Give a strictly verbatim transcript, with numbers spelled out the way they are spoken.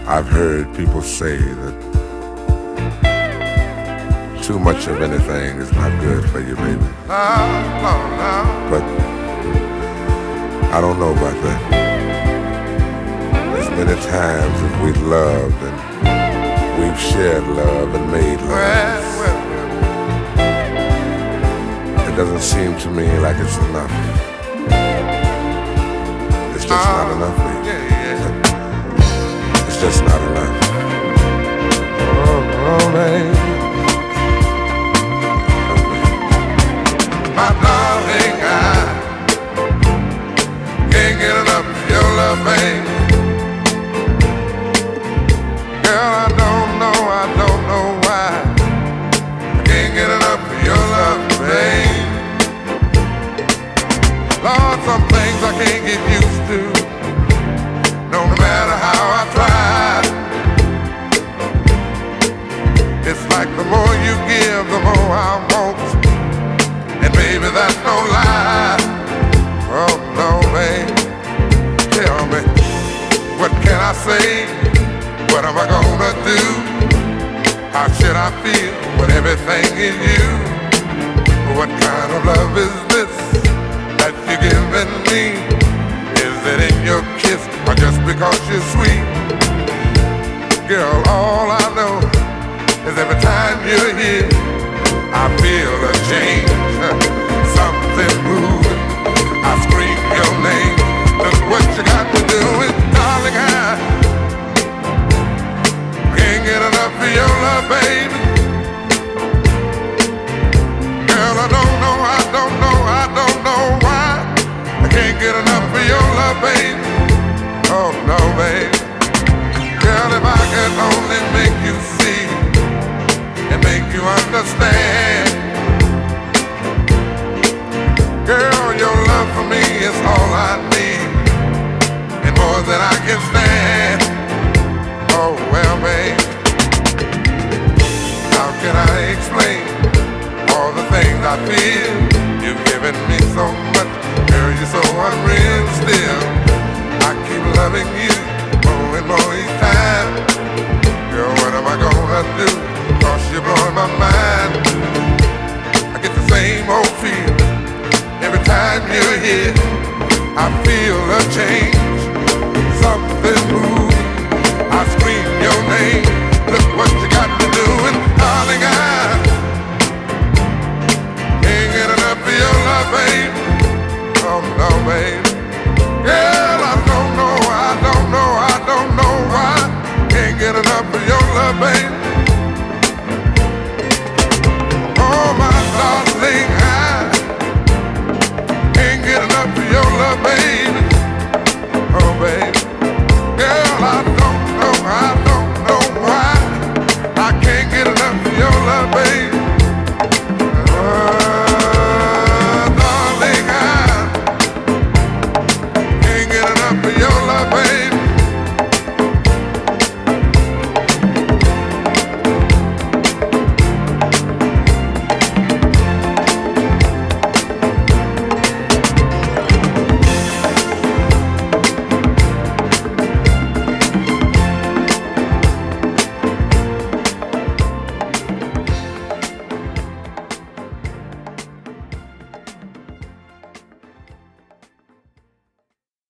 I've heard people say that too much of anything is not good for you, baby. But I don't know about that. As many times as we've loved and we've shared love and made love, it doesn't seem to me like it's enough. It's just not enough, baby. It's just not enough. Oh, oh baby. My darling, I can't get enough of your love, baby. Girl, I don't know, I don't know why I can't get enough of your love, baby. Lord, some things I can't get used to, no matter how I try. It's like the more you give, the more I want. And baby, that's no lie. Oh no, babe. Tell me, what can I say? What am I gonna do? How should I feel when everything is you? What kind of love is this that you're giving me? Is it in your kiss or just because you're sweet? Girl, all I know is every time you're here, I feel a change, something moving. I scream your name. Look what you got to do with, darling, I can't get enough of your love, baby. Girl, I don't know, I don't know, I don't know why I can't get enough of your love, baby. Oh no, baby. Girl, if I could only make you see and make you understand. Girl, your love for me is all I need, and more than I can stand. Oh well, babe, how can I explain all the things I feel? You've given me so much, girl, you're so unreal still. I keep loving you more and more each time. Girl, what am I gonna do? Cause you're blowing my mind. I get the same old feeling every time you're here. I feel a change, something moving. I scream your name. Look what you got to do, and darling, I can't get enough of your love, babe. Oh no, babe. Girl, I don't know, I don't know, I don't know why. Can't get enough of your love, babe.